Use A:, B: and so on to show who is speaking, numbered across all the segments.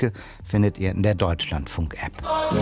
A: Wittke findet ihr in der Deutschlandfunk-App.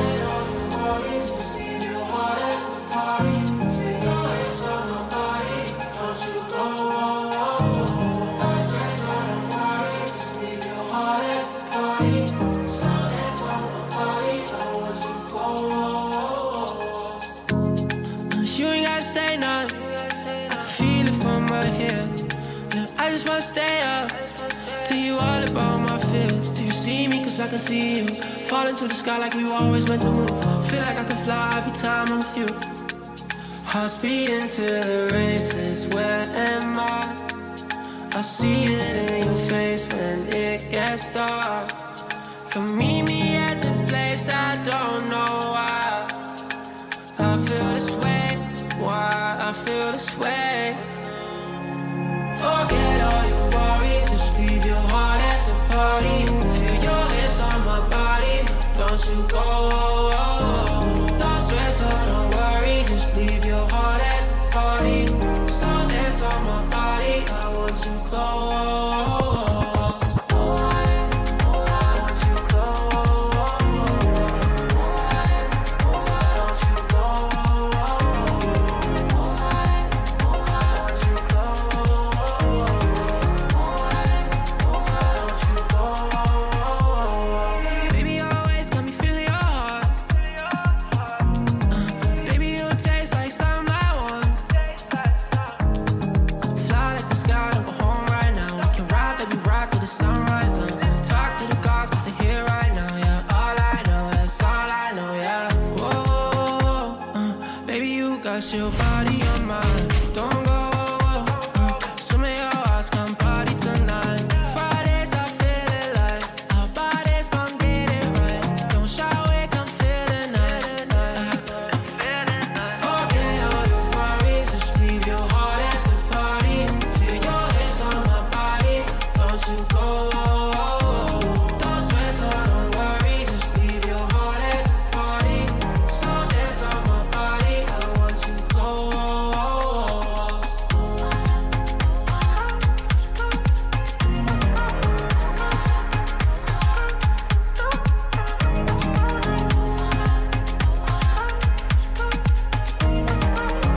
B: I just wanna stay up, tell you all about my fears. Do you see me? Cause I can see you. Falling to the sky like we were always meant to move. Feel like I can fly every time I'm with you. Heart speeding to the races, where am I see it in your face when it gets dark. Come meet me at the place I don't know why I feel this way, why I feel this way. Forget all your worries, just leave your heart at the party. Feel your hips on my body, don't you go. Don't stress out, don't worry, just leave your heart at the party. Slow dance on my body, I want you close.